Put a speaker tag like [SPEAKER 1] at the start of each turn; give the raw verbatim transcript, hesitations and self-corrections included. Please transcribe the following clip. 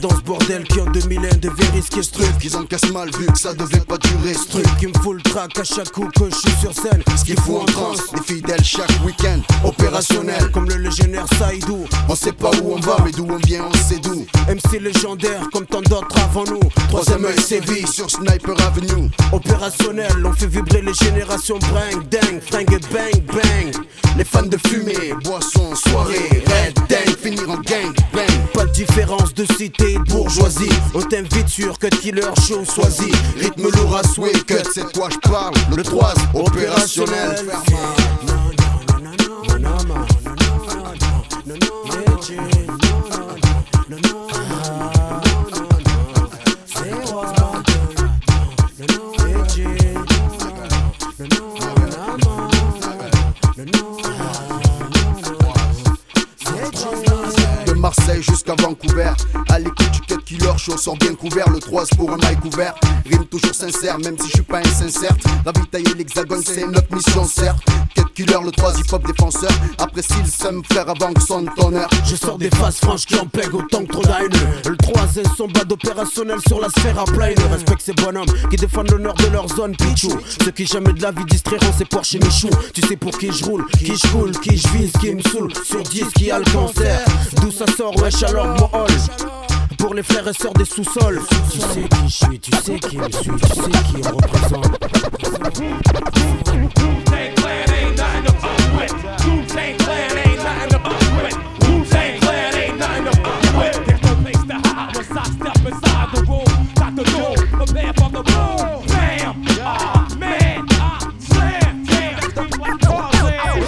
[SPEAKER 1] dans ce bordel qui en deux mille un devait risquer ce truc.
[SPEAKER 2] Ils encaissent mal vu que ça devait pas durer ce truc.
[SPEAKER 1] Qui me fout le trac à chaque coup que je suis sur scène.
[SPEAKER 2] Ce qu'il fout en transe, des fidèles chaque week-end. Opérationnel
[SPEAKER 1] Comme le légionnaire Saïdou.
[SPEAKER 2] On sait pas où on va mais d'où on vient on sait d'où.
[SPEAKER 1] M C légendaire comme tant d'autres avant nous.
[SPEAKER 2] Troisième œil sévit sur Sniper Avenue.
[SPEAKER 1] Opérationnel, on fait vibrer les générations bring dang, fringue bang bang.
[SPEAKER 2] Les fans de fumée, boissons, soirée, red dang, finir en gang bang.
[SPEAKER 1] Pas de différence de cité et de bourgeoisie. On t'invite sur Cut Killer Show Soisy.
[SPEAKER 2] Rythme lourd à souhait, cut, c'est quoi je parle. Le trois, opérationnel. De Marseille jusqu'à Vancouver, à l'écoute du Cut Killer Show, sort bien couvert. Le trois pour un mic ouvert, rime toujours sincère, même si je suis pas insincère. Ravitailler l'hexagone c'est notre mission certes. Cut Killer, le trois hip-hop défenseur. Après s'il seum frère avant que sonne ton heure.
[SPEAKER 1] Je sors des phases franches qui en pèguent autant que trop d'haineux. Le trois est son bad opérationnel sur la sphère à plein. Respecte ces bonhommes qui défendent l'honneur de leur zone pichou. Ceux qui jamais de la vie distrairont c'est Porsche et Michou. Tu sais pour qui je roule, qui je coule, qui je vise, qui me saoule. Sur dix qui a le cancer. D'où ça sort, wesh alors mon hall. Pour les frères et sœurs des sous-sols. Tu sais qui je suis, tu sais qui je suis, tu sais qui on représente.